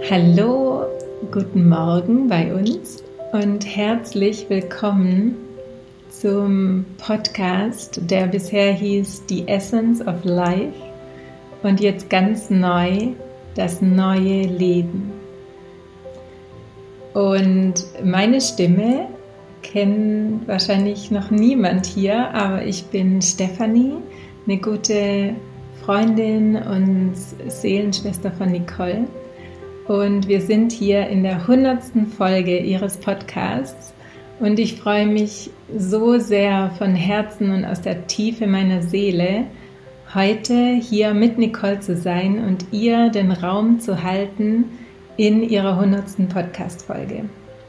Hallo, guten Morgen bei uns und herzlich willkommen zum Podcast, der bisher hieß The Essence of Life und jetzt ganz neu das neue Leben. Und meine Stimme kennt wahrscheinlich noch niemand hier, aber ich bin Stefanie, eine gute Freundin und Seelenschwester von Nicole. Und wir sind hier in der 100. Folge ihres Podcasts und ich freue mich so sehr von Herzen und aus der Tiefe meiner Seele, heute hier mit Nicole zu sein und ihr den Raum zu halten in ihrer 100. Podcast-Folge.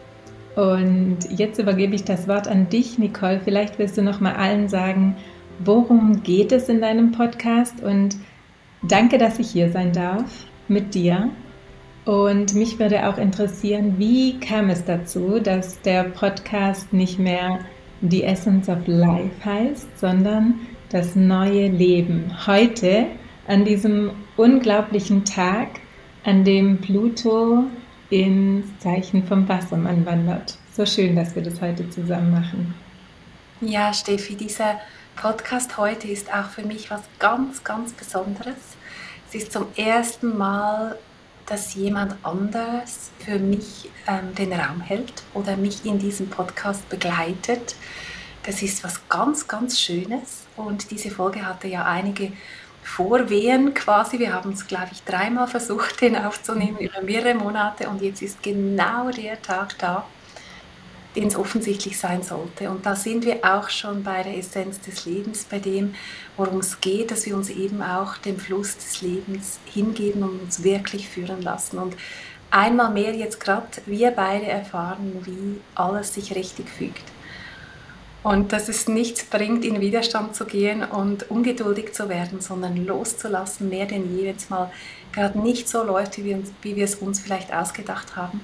Und jetzt übergebe ich das Wort an dich, Nicole. Vielleicht willst du noch mal allen sagen, worum geht es in deinem Podcast, und danke, dass ich hier sein darf mit dir. Und mich würde auch interessieren, wie kam es dazu, dass der Podcast nicht mehr The Essence of Life heißt, sondern das neue Leben. Heute, an diesem unglaublichen Tag, an dem Pluto ins Zeichen vom Wassermann wandert. So schön, dass wir das heute zusammen machen. Ja, Steffi, dieser Podcast heute ist auch für mich was ganz, ganz Besonderes. Es ist zum ersten Mal, dass jemand anderes für mich den Raum hält oder mich in diesem Podcast begleitet. Das ist was ganz, ganz Schönes, und diese Folge hatte ja einige Vorwehen quasi. Wir haben es, glaube ich, 3-mal versucht, den aufzunehmen über mehrere Monate, und jetzt ist genau der Tag da, den es offensichtlich sein sollte. Und da sind wir auch schon bei der Essenz des Lebens, bei dem, worum es geht, dass wir uns eben auch dem Fluss des Lebens hingeben und uns wirklich führen lassen. Und einmal mehr jetzt gerade wir beide erfahren, wie alles sich richtig fügt. Und dass es nichts bringt, in Widerstand zu gehen und ungeduldig zu werden, sondern loszulassen, mehr denn je, wenn es mal gerade nicht so läuft, wie wir es uns vielleicht ausgedacht haben.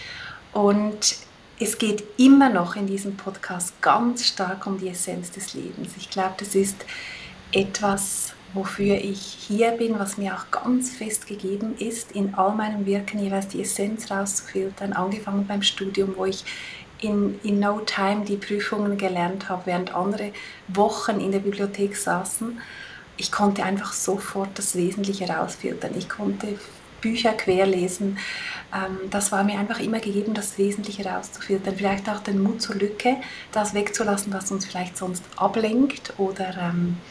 Und es geht immer noch in diesem Podcast ganz stark um die Essenz des Lebens. Ich glaube, das ist etwas, wofür ich hier bin, was mir auch ganz fest gegeben ist, in all meinem Wirken jeweils die Essenz rauszufiltern, angefangen beim Studium, wo ich in no time die Prüfungen gelernt habe, während andere Wochen in der Bibliothek saßen. Ich konnte einfach sofort das Wesentliche rausfiltern. Ich konnte Bücher querlesen. Das war mir einfach immer gegeben, das Wesentliche rauszufiltern. Vielleicht auch den Mut zur Lücke, das wegzulassen, was uns vielleicht sonst ablenkt oder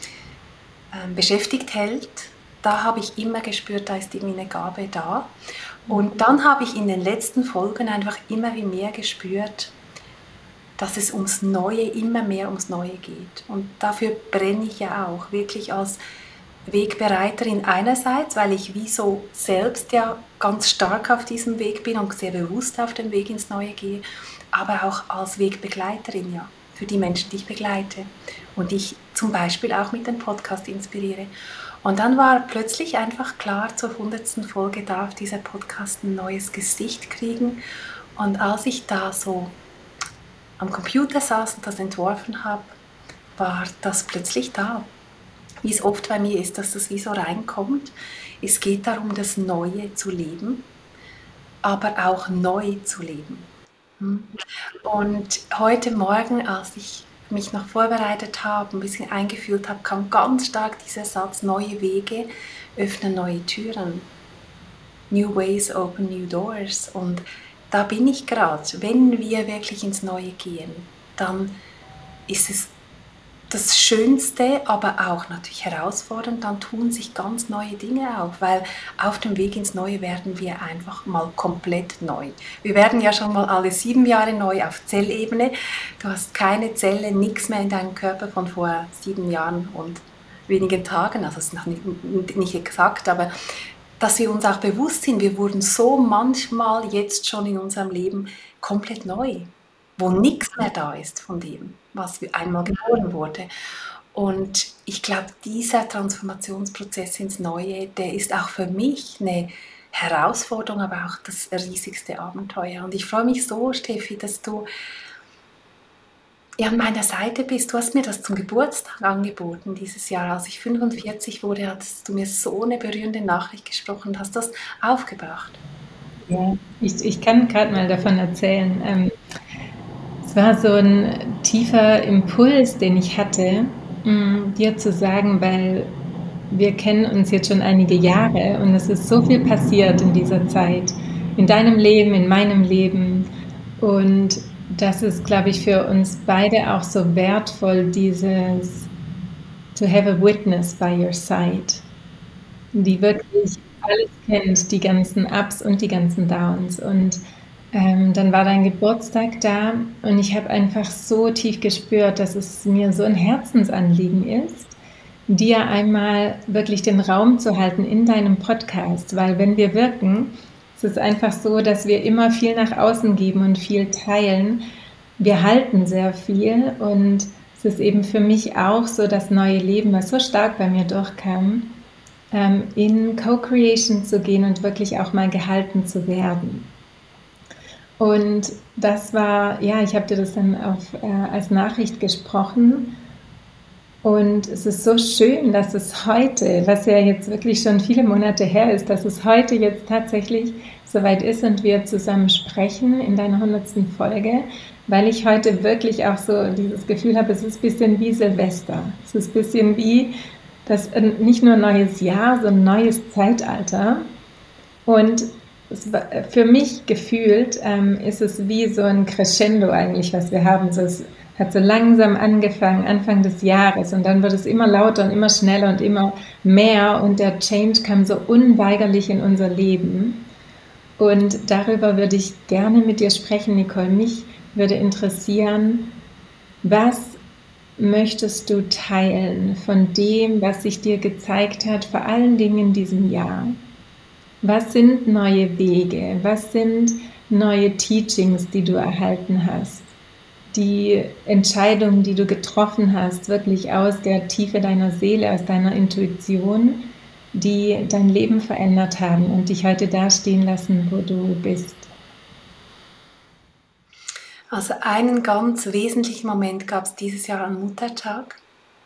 beschäftigt hält. Da habe ich immer gespürt, da ist irgendwie eine Gabe da. Und dann habe ich in den letzten Folgen einfach immer wie mehr gespürt, dass es ums Neue, immer mehr ums Neue geht. Und dafür brenne ich ja auch, wirklich als Wegbereiterin einerseits, weil ich wie so selbst ja ganz stark auf diesem Weg bin und sehr bewusst auf dem Weg ins Neue gehe, aber auch als Wegbegleiterin ja, für die Menschen, die ich begleite und ich zum Beispiel auch mit dem Podcast inspiriere. Und dann war plötzlich einfach klar, zur 100. Folge darf dieser Podcast ein neues Gesicht kriegen. Und als ich da so am Computer saß und das entworfen habe, war das plötzlich da. Wie es oft bei mir ist, dass das wie so reinkommt. Es geht darum, das Neue zu leben, aber auch neu zu leben. Und heute Morgen, als ich mich noch vorbereitet habe, ein bisschen eingefühlt habe, kam ganz stark dieser Satz: neue Wege öffnen neue Türen. New ways open new doors. Und da bin ich gerade. Wenn wir wirklich ins Neue gehen, dann ist es das Schönste, aber auch natürlich herausfordernd, dann tun sich ganz neue Dinge auf, weil auf dem Weg ins Neue werden wir einfach mal komplett neu. Wir werden ja schon mal alle 7 Jahre neu auf Zellebene. Du hast keine Zelle, nichts mehr in deinem Körper von vor 7 Jahren und wenigen Tagen, also es ist noch nicht exakt, aber dass wir uns auch bewusst sind, wir wurden so manchmal jetzt schon in unserem Leben komplett neu, wo nichts mehr da ist von dem, was einmal geboren wurde. Und ich glaube, dieser Transformationsprozess ins Neue, der ist auch für mich eine Herausforderung, aber auch das riesigste Abenteuer. Und ich freue mich so, Steffi, dass du an meiner Seite bist. Du hast mir das zum Geburtstag angeboten dieses Jahr. Als ich 45 wurde, hattest du mir so eine berührende Nachricht gesprochen und hast das aufgebracht. Ja, ich kann gerade mal davon erzählen. Es war so ein tiefer Impuls, den ich hatte, dir zu sagen, weil wir kennen uns jetzt schon einige Jahre und es ist so viel passiert in dieser Zeit, in deinem Leben, in meinem Leben. Und das ist, glaube ich, für uns beide auch so wertvoll, dieses to have a witness by your side, die wirklich alles kennt, die ganzen Ups und die ganzen Downs. Und dann war dein Geburtstag da und ich habe einfach so tief gespürt, dass es mir so ein Herzensanliegen ist, dir einmal wirklich den Raum zu halten in deinem Podcast, weil wenn wir wirken, es ist einfach so, dass wir immer viel nach außen geben und viel teilen. Wir halten sehr viel und es ist eben für mich auch so das neue Leben, was so stark bei mir durchkam, in Co-Creation zu gehen und wirklich auch mal gehalten zu werden. Und das war, ja, ich habe dir das dann als Nachricht gesprochen. Und es ist so schön, dass es heute, was ja jetzt wirklich schon viele Monate her ist, dass es heute jetzt tatsächlich soweit ist und wir zusammen sprechen in deiner 100. Folge, weil ich heute wirklich auch so dieses Gefühl habe, es ist ein bisschen wie Silvester. Es ist ein bisschen wie das nicht nur ein neues Jahr, sondern ein neues Zeitalter. Und für mich gefühlt ist es wie so ein Crescendo eigentlich, was wir haben. So, es hat so langsam angefangen, Anfang des Jahres, und dann wird es immer lauter und immer schneller und immer mehr und der Change kam so unweigerlich in unser Leben. Und darüber würde ich gerne mit dir sprechen, Nicole. Mich würde interessieren, was möchtest du teilen von dem, was sich dir gezeigt hat, vor allen Dingen in diesem Jahr? Was sind neue Wege? Was sind neue Teachings, die du erhalten hast? Die Entscheidungen, die du getroffen hast, wirklich aus der Tiefe deiner Seele, aus deiner Intuition, die dein Leben verändert haben und dich heute dastehen lassen, wo du bist. Also einen ganz wesentlichen Moment gab es dieses Jahr am Muttertag.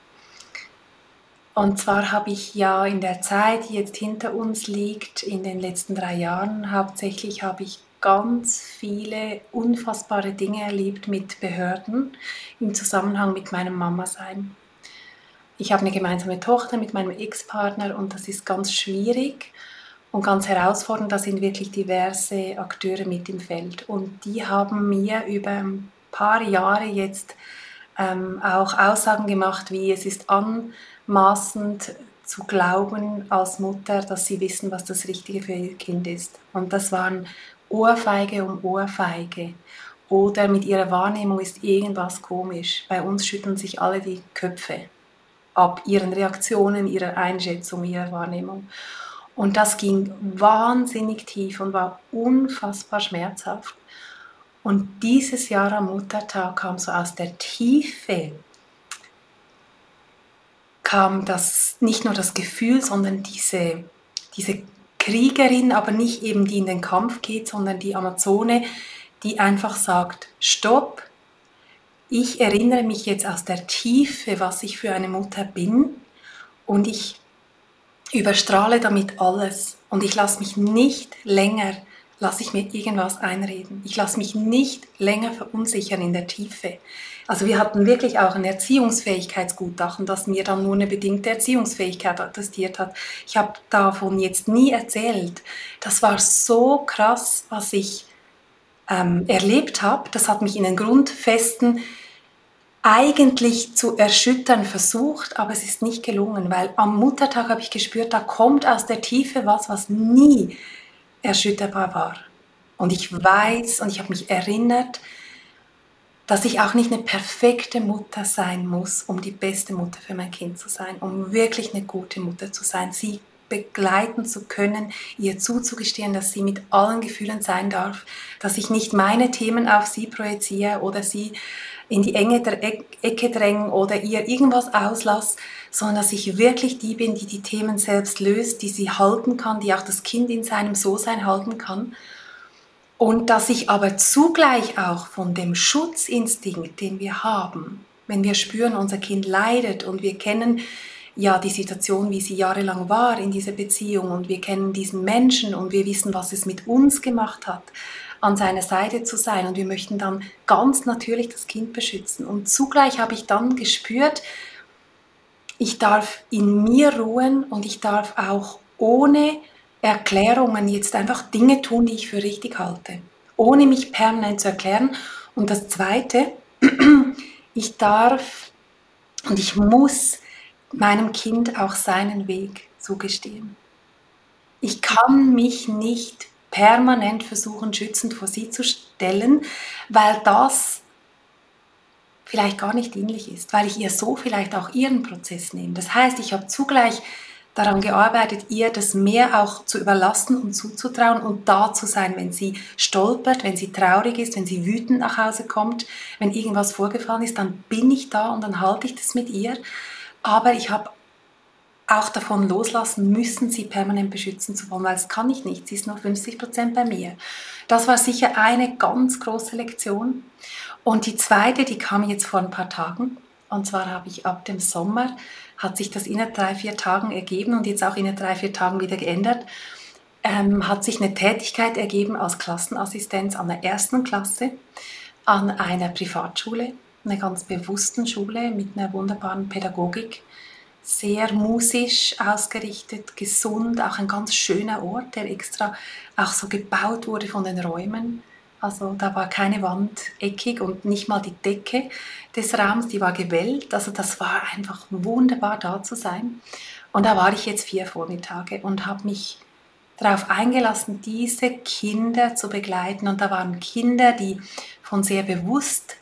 Und zwar habe ich ja in der Zeit, die jetzt hinter uns liegt, in den letzten 3 Jahren, hauptsächlich habe ich ganz viele unfassbare Dinge erlebt mit Behörden im Zusammenhang mit meinem Mama-Sein. Ich habe eine gemeinsame Tochter mit meinem Ex-Partner und das ist ganz schwierig und ganz herausfordernd. Da sind wirklich diverse Akteure mit im Feld und die haben mir über ein paar Jahre jetzt auch Aussagen gemacht, wie es ist anmaßend zu glauben als Mutter, dass sie wissen, was das Richtige für ihr Kind ist. Und das waren Ohrfeige um Ohrfeige. Oder mit ihrer Wahrnehmung ist irgendwas komisch. Bei uns schütteln sich alle die Köpfe ab ihren Reaktionen, ihrer Einschätzung, ihrer Wahrnehmung. Und das ging wahnsinnig tief und war unfassbar schmerzhaft. Und dieses Jahr am Muttertag kam so aus der Tiefe, kam das, nicht nur das Gefühl, sondern diese Kriegerin, aber nicht eben die in den Kampf geht, sondern die Amazone, die einfach sagt, stopp, ich erinnere mich jetzt aus der Tiefe, was ich für eine Mutter bin und ich überstrahle damit alles und ich lasse mich nicht länger, lasse ich mir irgendwas einreden. Ich lasse mich nicht länger verunsichern in der Tiefe. Also wir hatten wirklich auch ein Erziehungsfähigkeitsgutachten, das mir dann nur eine bedingte Erziehungsfähigkeit attestiert hat. Ich habe davon jetzt nie erzählt. Das war so krass, was ich erlebt habe. Das hat mich in den Grundfesten eigentlich zu erschüttern versucht, aber es ist nicht gelungen, weil am Muttertag habe ich gespürt, da kommt aus der Tiefe was nie erschütterbar war. Und ich weiß und ich habe mich erinnert, dass ich auch nicht eine perfekte Mutter sein muss, um die beste Mutter für mein Kind zu sein, um wirklich eine gute Mutter zu sein, sie begleiten zu können, ihr zuzugestehen, dass sie mit allen Gefühlen sein darf, dass ich nicht meine Themen auf sie projiziere oder sie in die enge Ecke drängen oder ihr irgendwas auslasse, sondern dass ich wirklich die bin, die die Themen selbst löst, die sie halten kann, die auch das Kind in seinem So-Sein halten kann. Und dass ich aber zugleich auch von dem Schutzinstinkt, den wir haben, wenn wir spüren, unser Kind leidet und wir kennen ja die Situation, wie sie jahrelang war in dieser Beziehung und wir kennen diesen Menschen und wir wissen, was es mit uns gemacht hat, an seiner Seite zu sein und wir möchten dann ganz natürlich das Kind beschützen. Und zugleich habe ich dann gespürt, ich darf in mir ruhen und ich darf auch ohne Erklärungen jetzt einfach Dinge tun, die ich für richtig halte, ohne mich permanent zu erklären. Und das Zweite, ich darf und ich muss meinem Kind auch seinen Weg zugestehen. Ich kann mich nicht permanent versuchen, schützend vor sie zu stellen, weil das vielleicht gar nicht dienlich ist, weil ich ihr so vielleicht auch ihren Prozess nehme. Das heißt, ich habe zugleich daran gearbeitet, ihr das mehr auch zu überlassen und zuzutrauen und da zu sein, wenn sie stolpert, wenn sie traurig ist, wenn sie wütend nach Hause kommt, wenn irgendwas vorgefallen ist, dann bin ich da und dann halte ich das mit ihr. Aber ich habe auch davon loslassen müssen, sie permanent beschützen zu wollen, weil das kann ich nicht. Sie ist nur 50% bei mir. Das war sicher eine ganz große Lektion. Und die zweite, die kam jetzt vor ein paar Tagen. Und zwar habe ich ab dem Sommer, hat sich das innerhalb 3-4 Tagen ergeben und jetzt auch innerhalb 3-4 Tagen wieder geändert, hat sich eine Tätigkeit ergeben als Klassenassistenz an der 1. Klasse an einer Privatschule, einer ganz bewussten Schule mit einer wunderbaren Pädagogik, sehr musisch ausgerichtet, gesund, auch ein ganz schöner Ort, der extra auch so gebaut wurde von den Räumen. Also da war keine Wand eckig und nicht mal die Decke des Raums, die war gewellt. Also das war einfach wunderbar, da zu sein. Und da war ich jetzt 4 Vormittage und habe mich darauf eingelassen, diese Kinder zu begleiten. Und da waren Kinder, die von sehr bewusst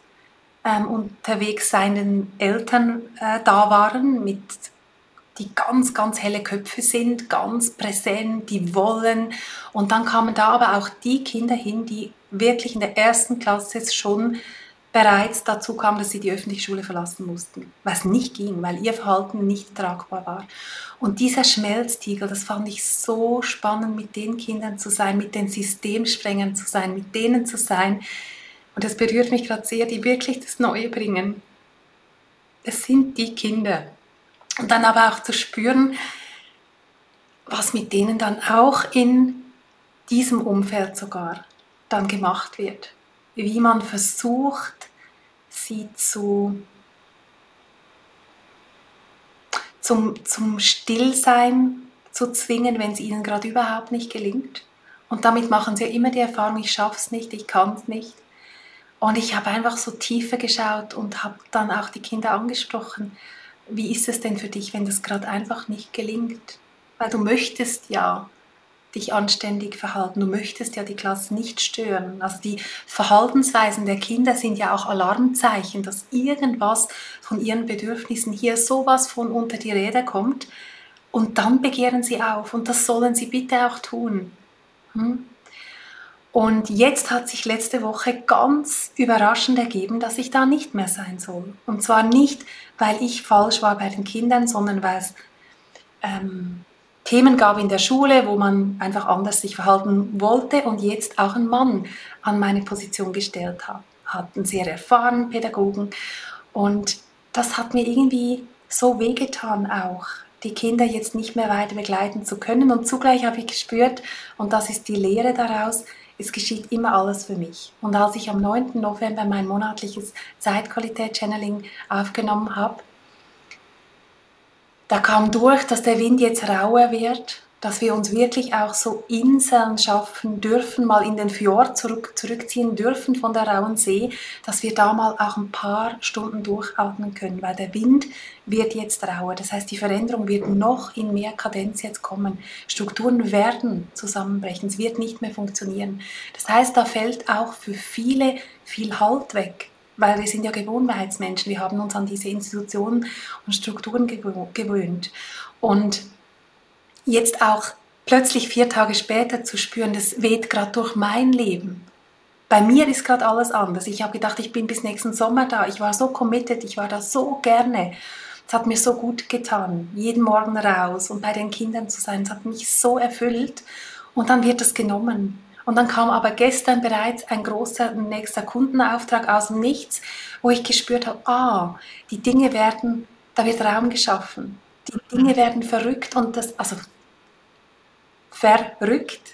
unterwegs seienden Eltern da waren, die ganz, ganz helle Köpfe sind, ganz präsent, die wollen. Und dann kamen da aber auch die Kinder hin, die wirklich in der 1. Klasse schon bereits dazu kamen, dass sie die öffentliche Schule verlassen mussten, was nicht ging, weil ihr Verhalten nicht tragbar war. Und dieser Schmelztiegel, das fand ich so spannend, mit den Kindern zu sein, mit den Systemsprengern zu sein, mit denen zu sein. Und das berührt mich gerade sehr, die wirklich das Neue bringen. Es sind die Kinder. Und dann aber auch zu spüren, was mit denen dann auch in diesem Umfeld sogar dann gemacht wird. Wie man versucht, sie zum Stillsein zu zwingen, wenn es ihnen gerade überhaupt nicht gelingt. Und damit machen sie ja immer die Erfahrung, ich schaffe es nicht, ich kann es nicht. Und ich habe einfach so tiefer geschaut und habe dann auch die Kinder angesprochen. Wie ist es denn für dich, wenn das gerade einfach nicht gelingt? Weil du möchtest ja dich anständig verhalten, du möchtest ja die Klasse nicht stören. Also die Verhaltensweisen der Kinder sind ja auch Alarmzeichen, dass irgendwas von ihren Bedürfnissen hier sowas von unter die Räder kommt und dann begehren sie auf und das sollen sie bitte auch tun. Und jetzt hat sich letzte Woche ganz überraschend ergeben, dass ich da nicht mehr sein soll. Und zwar nicht, weil ich falsch war bei den Kindern, sondern weil es Themen gab in der Schule, wo man einfach anders sich verhalten wollte und jetzt auch ein Mann an meine Position gestellt hat, einen sehr erfahrenen Pädagogen. Und das hat mir irgendwie so wehgetan auch, die Kinder jetzt nicht mehr weiter begleiten zu können. Und zugleich habe ich gespürt, und das ist die Lehre daraus, es geschieht immer alles für mich. Und als ich am 9. November mein monatliches Zeitqualität-Channeling aufgenommen habe, da kam durch, dass der Wind jetzt rauer wird, dass wir uns wirklich auch so Inseln schaffen dürfen, mal in den Fjord zurückziehen dürfen von der rauen See, dass wir da mal auch ein paar Stunden durchatmen können, weil der Wind wird jetzt rauer. Das heißt, die Veränderung wird noch in mehr Kadenz jetzt kommen. Strukturen werden zusammenbrechen, es wird nicht mehr funktionieren. Das heißt, da fällt auch für viele viel Halt weg. Weil wir sind ja Gewohnheitsmenschen, wir haben uns an diese Institutionen und Strukturen gewöhnt. Und jetzt auch plötzlich 4 Tage später zu spüren, das weht gerade durch mein Leben. Bei mir ist gerade alles anders. Ich habe gedacht, ich bin bis nächsten Sommer da. Ich war so committed, ich war da so gerne. Es hat mir so gut getan, jeden Morgen raus und bei den Kindern zu sein. Es hat mich so erfüllt. Und dann wird es genommen. Und dann kam aber gestern bereits ein großer nächster Kundenauftrag aus dem Nichts, wo ich gespürt habe, die Dinge werden, da wird Raum geschaffen. Die Dinge werden verrückt und also verrückt.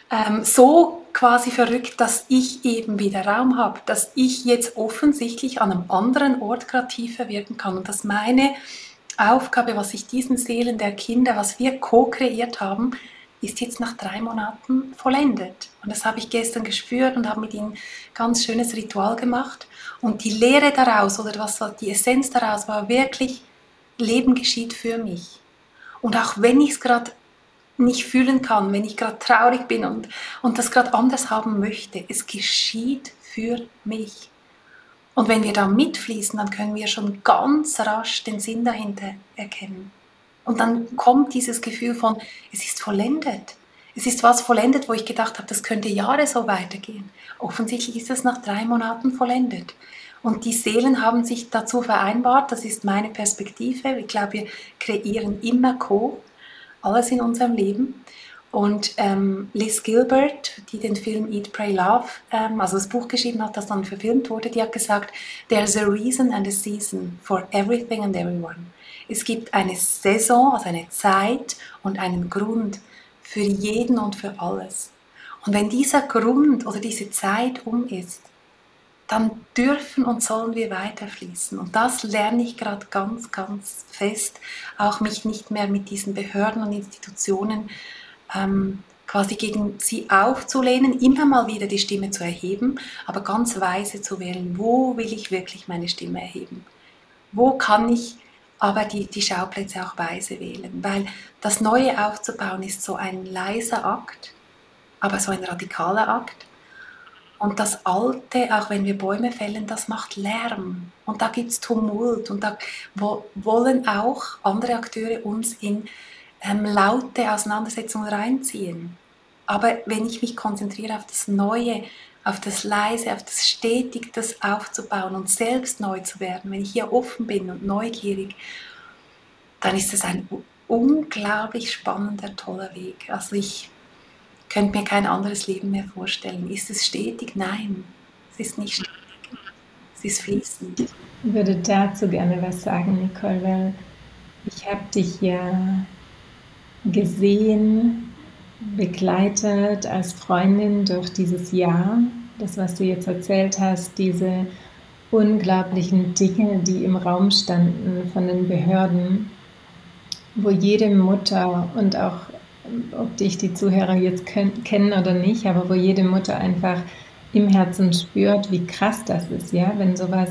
So quasi verrückt, dass ich eben wieder Raum habe, dass ich jetzt offensichtlich an einem anderen Ort gerade tiefer wirken kann und dass meine Aufgabe, was ich diesen Seelen der Kinder, was wir co-kreiert haben, ist jetzt nach 3 Monaten vollendet. Und das habe ich gestern gespürt und habe mit ihnen ein ganz schönes Ritual gemacht. Und die Lehre daraus oder was die Essenz daraus war wirklich, Leben geschieht für mich. Und auch wenn ich es gerade nicht fühlen kann, wenn ich gerade traurig bin und das gerade anders haben möchte, es geschieht für mich. Und wenn wir da mitfließen, dann können wir schon ganz rasch den Sinn dahinter erkennen. Und dann kommt dieses Gefühl von, es ist vollendet. Es ist was vollendet, wo ich gedacht habe, das könnte Jahre so weitergehen. Offensichtlich ist es nach 3 Monaten vollendet. Und die Seelen haben sich dazu vereinbart, das ist meine Perspektive. Ich glaube, wir kreieren immer alles in unserem Leben. Und Liz Gilbert, die den Film Eat, Pray, Love, also das Buch geschrieben hat, das dann verfilmt wurde, die hat gesagt, there's a reason and a season for everything and everyone. Es gibt eine Saison, also eine Zeit und einen Grund für jeden und für alles. Und wenn dieser Grund oder diese Zeit ist, dann dürfen und sollen wir weiterfließen. Und das lerne ich gerade ganz, ganz fest, auch mich nicht mehr mit diesen Behörden und Institutionen quasi gegen sie aufzulehnen, immer mal wieder die Stimme zu erheben, aber ganz weise zu wählen, wo will ich wirklich meine Stimme erheben? Wo kann ich aber die Schauplätze auch weise wählen? Weil das Neue aufzubauen ist so ein leiser Akt, aber so ein radikaler Akt. Und das Alte, auch wenn wir Bäume fällen, das macht Lärm. Und da gibt es Tumult. Und da wollen auch andere Akteure uns in laute Auseinandersetzungen reinziehen. Aber wenn ich mich konzentriere auf das Neue, auf das Leise, auf das stetig das aufzubauen und selbst neu zu werden, wenn ich hier offen bin und neugierig, dann ist es ein unglaublich spannender, toller Weg. Also ich könnte mir kein anderes Leben mehr vorstellen. Ist es stetig? Nein, es ist nicht stetig. Es ist fließend. Ich würde dazu gerne was sagen, Nicole, weil ich habe dich ja gesehen, begleitet als Freundin durch dieses Jahr. Das, was du jetzt erzählt hast, diese unglaublichen Dinge, die im Raum standen von den Behörden, wo jede Mutter und auch, ob dich die Zuhörer jetzt kennen oder nicht, aber wo jede Mutter einfach im Herzen spürt, wie krass das ist, ja, wenn sowas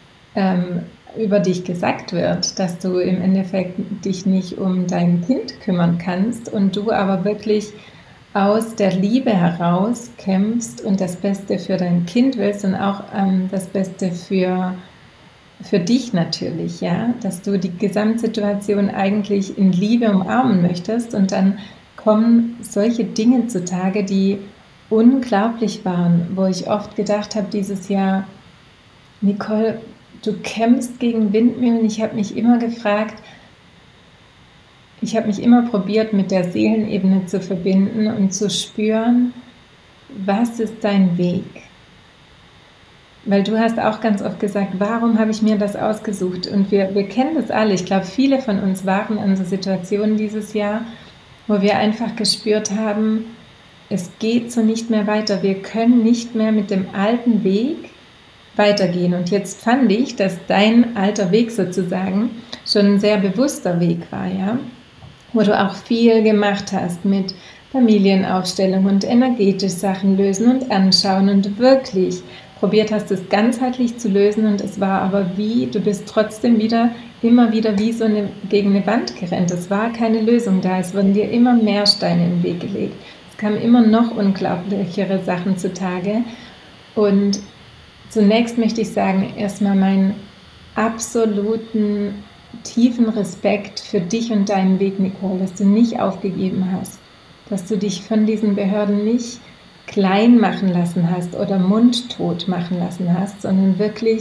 über dich gesagt wird, dass du im Endeffekt dich nicht um dein Kind kümmern kannst und du aber wirklich aus der Liebe heraus kämpfst und das Beste für dein Kind willst und auch das Beste für dich natürlich, ja, dass du die Gesamtsituation eigentlich in Liebe umarmen möchtest und dann kommen solche Dinge zutage, die unglaublich waren, wo ich oft gedacht habe dieses Jahr, Nicole, du kämpfst gegen Windmühlen. Ich habe mich immer gefragt, ich habe mich immer probiert, mit der Seelenebene zu verbinden und zu spüren, was ist dein Weg? Weil du hast auch ganz oft gesagt, warum habe ich mir das ausgesucht? Und wir kennen das alle. Ich glaube, viele von uns waren in so Situationen dieses Jahr, wo wir einfach gespürt haben, es geht so nicht mehr weiter. Wir können nicht mehr mit dem alten Weg weitergehen. Und jetzt fand ich, dass dein alter Weg sozusagen schon ein sehr bewusster Weg war, ja, wo du auch viel gemacht hast mit Familienaufstellung und energetisch Sachen lösen und anschauen und wirklich probiert hast, es ganzheitlich zu lösen. Und es war aber wie, du bist trotzdem immer wieder wie so gegen eine Wand gerannt. Es war keine Lösung da. Es wurden dir immer mehr Steine in den Weg gelegt. Es kamen immer noch unglaublichere Sachen zutage. Und zunächst möchte ich sagen, erstmal meinen absoluten tiefen Respekt für dich und deinen Weg, Nicole, dass du nicht aufgegeben hast, dass du dich von diesen Behörden nicht klein machen lassen hast oder mundtot machen lassen hast, sondern wirklich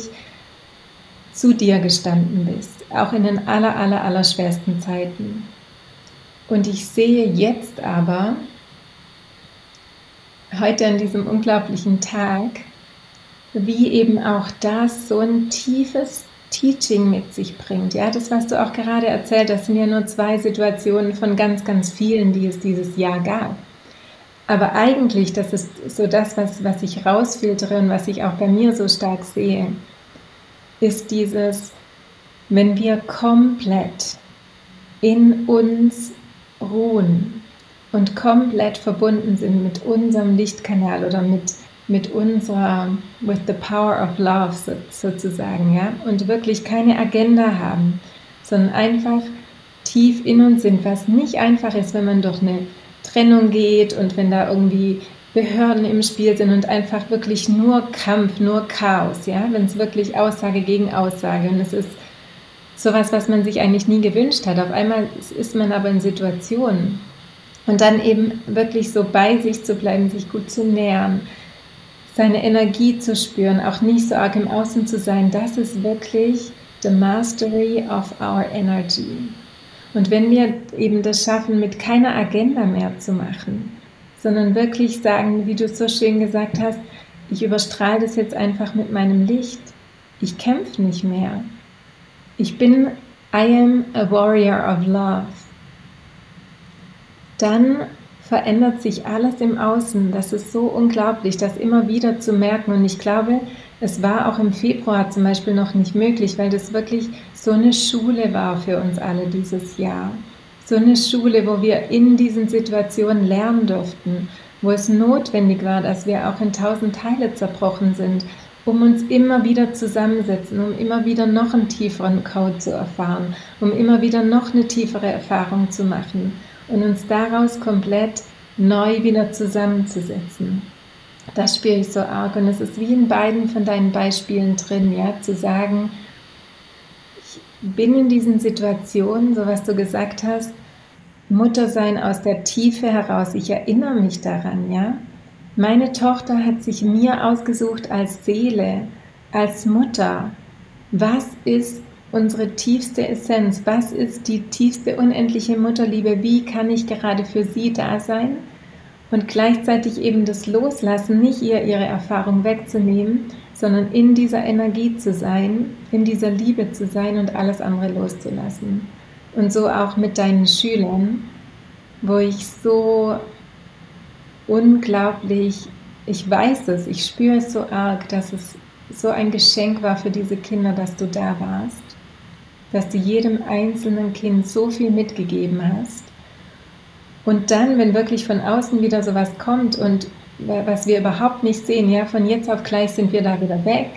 zu dir gestanden bist, auch in den aller schwersten Zeiten. Und ich sehe jetzt aber, heute an diesem unglaublichen Tag, wie eben auch das so ein tiefes Teaching mit sich bringt. Ja, das, was du auch gerade erzählt hast, sind ja nur 2 Situationen von ganz, ganz vielen, die es dieses Jahr gab. Aber eigentlich, das ist so das, was ich rausfiltere und was ich auch bei mir so stark sehe, ist dieses, wenn wir komplett in uns ruhen und komplett verbunden sind mit unserem Lichtkanal oder mit unserer, with the power of love sozusagen, ja, und wirklich keine Agenda haben, sondern einfach tief in uns sind, was nicht einfach ist, wenn man durch eine Trennung geht und wenn da irgendwie Behörden im Spiel sind und einfach wirklich nur Kampf, nur Chaos, ja, wenn es wirklich Aussage gegen Aussage und es ist sowas, was man sich eigentlich nie gewünscht hat. Auf einmal ist man aber in Situationen und dann eben wirklich so bei sich zu bleiben, sich gut zu nähern, seine Energie zu spüren, auch nicht so arg im Außen zu sein, das ist wirklich the mastery of our energy. Und wenn wir eben das schaffen, mit keiner Agenda mehr zu machen, sondern wirklich sagen, wie du es so schön gesagt hast, ich überstrahle das jetzt einfach mit meinem Licht. Ich kämpfe nicht mehr. Ich bin, I am a warrior of love. Dann verändert sich alles im Außen. Das ist so unglaublich, das immer wieder zu merken. Und ich glaube, es war auch im Februar zum Beispiel noch nicht möglich, weil das wirklich so eine Schule war für uns alle dieses Jahr. So eine Schule, wo wir in diesen Situationen lernen durften, wo es notwendig war, dass wir auch in 1000 Teile zerbrochen sind, um uns immer wieder zusammensetzen, um immer wieder noch einen tieferen Code zu erfahren, um immer wieder noch eine tiefere Erfahrung zu machen und uns daraus komplett neu wieder zusammenzusetzen. Das spüre ich so arg und es ist wie in beiden von deinen Beispielen drin, ja, zu sagen, ich bin in diesen Situationen, so was du gesagt hast, Muttersein aus der Tiefe heraus, ich erinnere mich daran, ja. Meine Tochter hat sich mir ausgesucht als Seele, als Mutter. Was ist unsere tiefste Essenz? Was ist die tiefste unendliche Mutterliebe? Wie kann ich gerade für sie da sein? Und gleichzeitig eben das Loslassen, nicht ihr ihre Erfahrung wegzunehmen, sondern in dieser Energie zu sein, in dieser Liebe zu sein und alles andere loszulassen. Und so auch mit deinen Schülern, wo ich so unglaublich, ich weiß es, ich spüre es so arg, dass es so ein Geschenk war für diese Kinder, dass du da warst, dass du jedem einzelnen Kind so viel mitgegeben hast. Und dann, wenn wirklich von außen wieder sowas kommt und was wir überhaupt nicht sehen, ja, von jetzt auf gleich sind wir da wieder weg,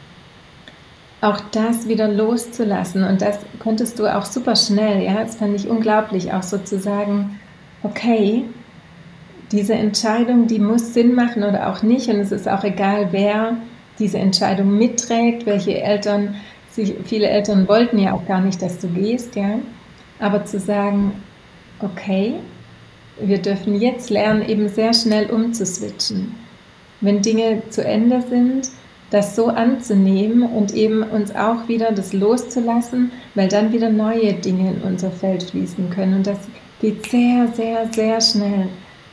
auch das wieder loszulassen. Und das konntest du auch super schnell, ja, das fand ich unglaublich, auch so zu sagen, okay, diese Entscheidung, die muss Sinn machen oder auch nicht. Und es ist auch egal, wer diese Entscheidung mitträgt, welche Eltern, viele Eltern wollten ja auch gar nicht, dass du gehst, ja. Aber zu sagen, okay, wir dürfen jetzt lernen, eben sehr schnell umzuswitchen. Wenn Dinge zu Ende sind, das so anzunehmen und eben uns auch wieder das loszulassen, weil dann wieder neue Dinge in unser Feld fließen können. Und das geht sehr, sehr, sehr schnell.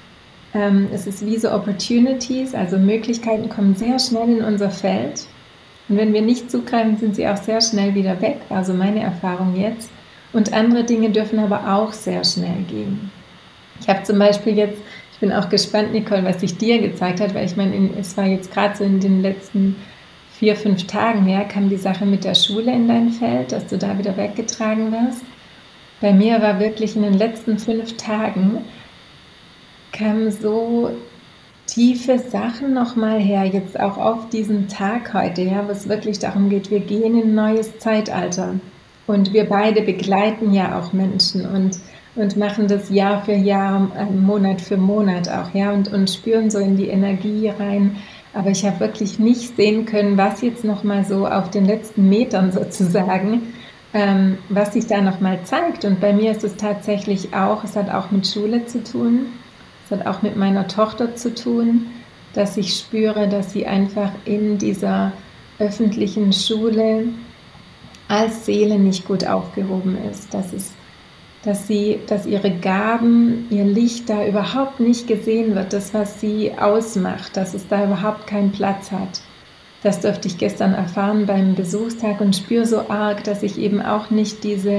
Es ist wie so Opportunities, also Möglichkeiten kommen sehr schnell in unser Feld. Und wenn wir nicht zugreifen, sind sie auch sehr schnell wieder weg. Also meine Erfahrung jetzt. Und andere Dinge dürfen aber auch sehr schnell gehen. Ich habe zum Beispiel jetzt, ich bin auch gespannt, Nicole, was sich dir gezeigt hat, weil ich meine, es war jetzt gerade so in den letzten 4-5 Tagen, ja, kam die Sache mit der Schule in dein Feld, dass du da wieder weggetragen wirst. Bei mir war wirklich in den letzten 5 Tagen, kamen so tiefe Sachen nochmal her, jetzt auch auf diesen Tag heute, ja, wo es wirklich darum geht, wir gehen in ein neues Zeitalter und wir beide begleiten ja auch Menschen und machen das Jahr für Jahr, Monat für Monat auch, ja, und spüren so in die Energie rein. Aber ich habe wirklich nicht sehen können, was jetzt nochmal so auf den letzten Metern sozusagen, was sich da nochmal zeigt. Und bei mir ist es tatsächlich auch, es hat auch mit Schule zu tun, es hat auch mit meiner Tochter zu tun, dass ich spüre, dass sie einfach in dieser öffentlichen Schule als Seele nicht gut aufgehoben ist, dass ihre Gaben, ihr Licht da überhaupt nicht gesehen wird, das, was sie ausmacht, dass es da überhaupt keinen Platz hat. Das durfte ich gestern erfahren beim Besuchstag und spüre so arg, dass ich eben auch nicht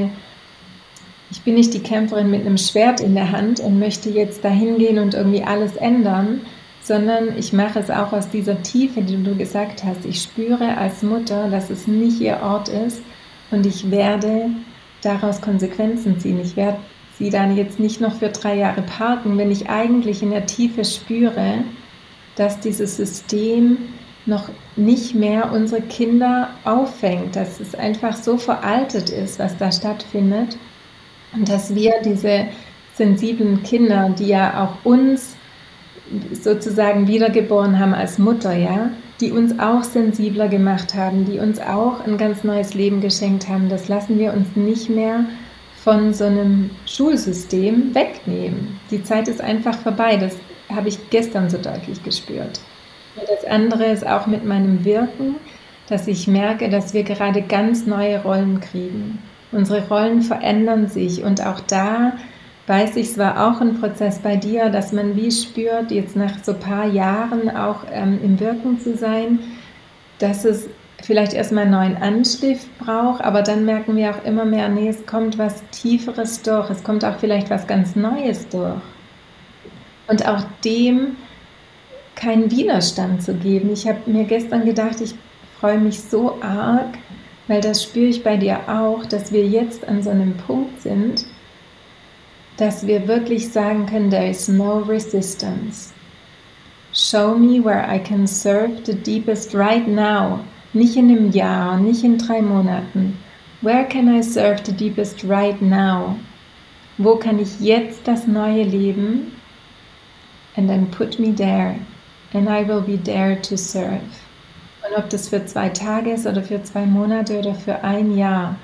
ich bin nicht die Kämpferin mit einem Schwert in der Hand und möchte jetzt dahin gehen und irgendwie alles ändern, sondern ich mache es auch aus dieser Tiefe, die du gesagt hast. Ich spüre als Mutter, dass es nicht ihr Ort ist und ich werde daraus Konsequenzen ziehen. Ich werde sie dann jetzt nicht noch für 3 Jahre parken, wenn ich eigentlich in der Tiefe spüre, dass dieses System noch nicht mehr unsere Kinder auffängt, dass es einfach so veraltet ist, was da stattfindet und dass wir diese sensiblen Kinder, die ja auch uns sozusagen wiedergeboren haben als Mutter, ja, die uns auch sensibler gemacht haben, die uns auch ein ganz neues Leben geschenkt haben, das lassen wir uns nicht mehr von so einem Schulsystem wegnehmen. Die Zeit ist einfach vorbei, das habe ich gestern so deutlich gespürt. Und das andere ist auch mit meinem Wirken, dass ich merke, dass wir gerade ganz neue Rollen kriegen. Unsere Rollen verändern sich und auch da weiß ich, es war auch ein Prozess bei dir, dass man wie spürt, jetzt nach so ein paar Jahren auch im Wirken zu sein, dass es vielleicht erstmal einen neuen Anschliff braucht, aber dann merken wir auch immer mehr, nee, es kommt was Tieferes durch, es kommt auch vielleicht was ganz Neues durch. Und auch dem keinen Widerstand zu geben. Ich habe mir gestern gedacht, ich freue mich so arg, weil das spüre ich bei dir auch, dass wir jetzt an so einem Punkt sind, dass wir wirklich sagen können, there is no resistance. Show me where I can serve the deepest right now. Nicht in einem Jahr, nicht in 3 Monaten. Where can I serve the deepest right now? Wo kann ich jetzt das Neue leben? And then put me there. And I will be there to serve. Und ob das für 2 Tage ist oder für 2 Monate oder für 1 Jahr.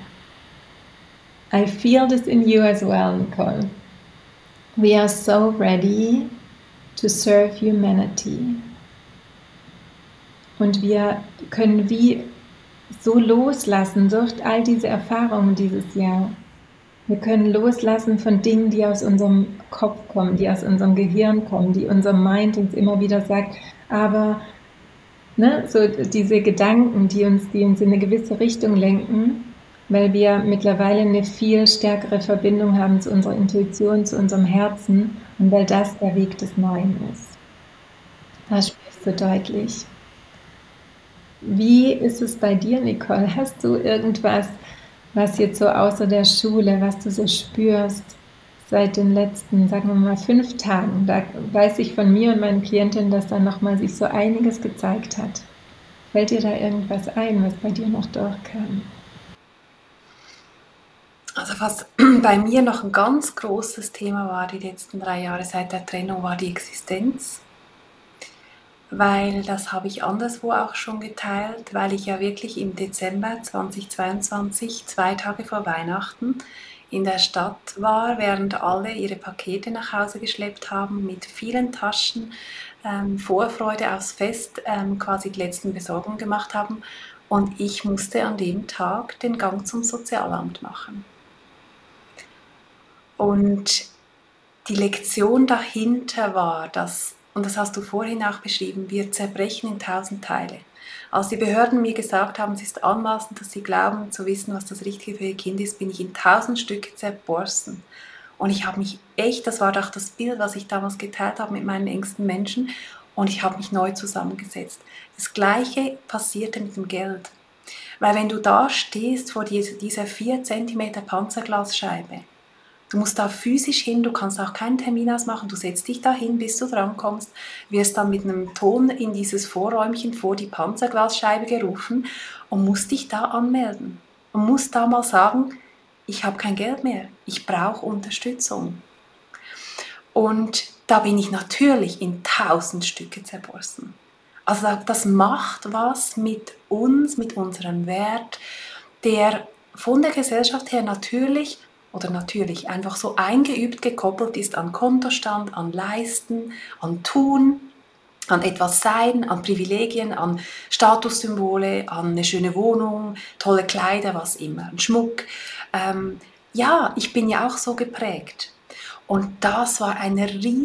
I feel this in you as well, Nicole. We are so ready to serve humanity. Und wir können wie so loslassen durch all diese Erfahrungen dieses Jahr. Wir können loslassen von Dingen, die aus unserem Kopf kommen, die aus unserem Gehirn kommen, die unser Mind uns immer wieder sagt, aber so diese Gedanken, die uns in eine gewisse Richtung lenken, weil wir mittlerweile eine viel stärkere Verbindung haben zu unserer Intuition, zu unserem Herzen und weil das der Weg des Neuen ist. Da sprichst du deutlich. Wie ist es bei dir, Nicole? Hast du irgendwas, was jetzt so außer der Schule, was du so spürst seit den letzten, sagen wir mal, 5 Tagen? Da weiß ich von mir und meinen Klientinnen, dass da nochmal sich so einiges gezeigt hat. Fällt dir da irgendwas ein, was bei dir noch durchkam? Also was bei mir noch ein ganz großes Thema war die letzten 3 Jahre seit der Trennung, war die Existenz. Weil das habe ich anderswo auch schon geteilt, weil ich ja wirklich im Dezember 2022, 2 Tage vor Weihnachten, in der Stadt war, während alle ihre Pakete nach Hause geschleppt haben, mit vielen Taschen, Vorfreude aufs Fest, quasi die letzten Besorgungen gemacht haben. Und ich musste an dem Tag den Gang zum Sozialamt machen. Und die Lektion dahinter war, dass, und das hast du vorhin auch beschrieben, wir zerbrechen in 1000 Teile. Als die Behörden mir gesagt haben, es ist anmaßend, dass sie glauben zu wissen, was das Richtige für ihr Kind ist, bin ich in 1000 Stücke zerborsten. Und ich habe mich echt, das war doch das Bild, was ich damals geteilt habe mit meinen engsten Menschen, und ich habe mich neu zusammengesetzt. Das Gleiche passierte mit dem Geld. Weil wenn du da stehst vor dieser 4 cm Panzerglasscheibe, du musst da physisch hin, du kannst auch keinen Termin ausmachen, du setzt dich da hin, bis du drankommst, wirst dann mit einem Ton in dieses Vorräumchen vor die Panzerglasscheibe gerufen und musst dich da anmelden. Und musst da mal sagen, ich habe kein Geld mehr, ich brauche Unterstützung. Und da bin ich natürlich in 1000 Stücke zerborsten. Also das macht was mit uns, mit unserem Wert, der von der Gesellschaft her natürlich einfach so eingeübt gekoppelt ist an Kontostand, an Leisten, an Tun, an etwas Sein, an Privilegien, an Statussymbole, an eine schöne Wohnung, tolle Kleider, was immer, ein Schmuck. Ja, ich bin ja auch so geprägt. Und das war ein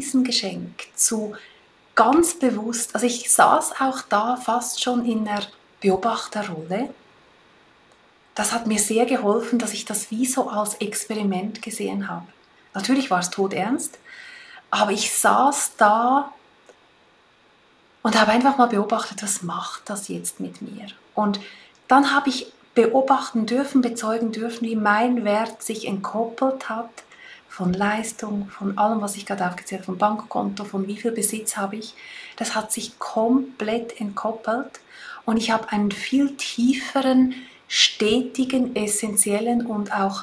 Riesengeschenk zu ganz bewusst, also ich saß auch da fast schon in einer Beobachterrolle. Das hat mir sehr geholfen, dass ich das wie so als Experiment gesehen habe. Natürlich war es todernst, aber ich saß da und habe einfach mal beobachtet, was macht das jetzt mit mir? Und dann habe ich beobachten dürfen, bezeugen dürfen, wie mein Wert sich entkoppelt hat von Leistung, von allem, was ich gerade aufgezählt habe, vom Bankkonto, von wie viel Besitz habe ich. Das hat sich komplett entkoppelt und ich habe einen viel tieferen, stetigen, essentiellen und auch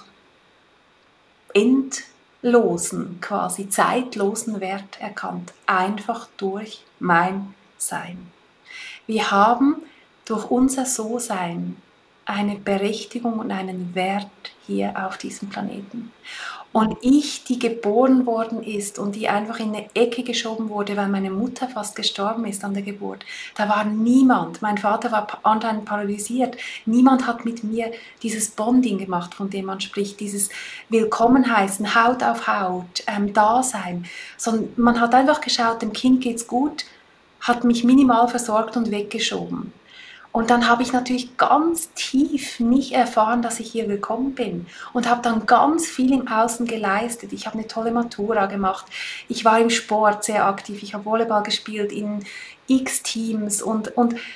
endlosen, quasi zeitlosen Wert erkannt, einfach durch mein Sein. Wir haben durch unser So-Sein eine Berechtigung und einen Wert hier auf diesem Planeten. Und ich, die geboren worden ist und die einfach in eine Ecke geschoben wurde, weil meine Mutter fast gestorben ist an der Geburt, da war niemand, mein Vater war anscheinend paralysiert, niemand hat mit mir dieses Bonding gemacht, von dem man spricht, dieses Willkommen heißen, Haut auf Haut, Dasein, sondern man hat einfach geschaut, dem Kind geht's gut, hat mich minimal versorgt und weggeschoben. Und dann habe ich natürlich ganz tief nicht erfahren, dass ich hier willkommen bin und habe dann ganz viel im Außen geleistet. Ich habe eine tolle Matura gemacht, ich war im Sport sehr aktiv, ich habe Volleyball gespielt in X-Teams und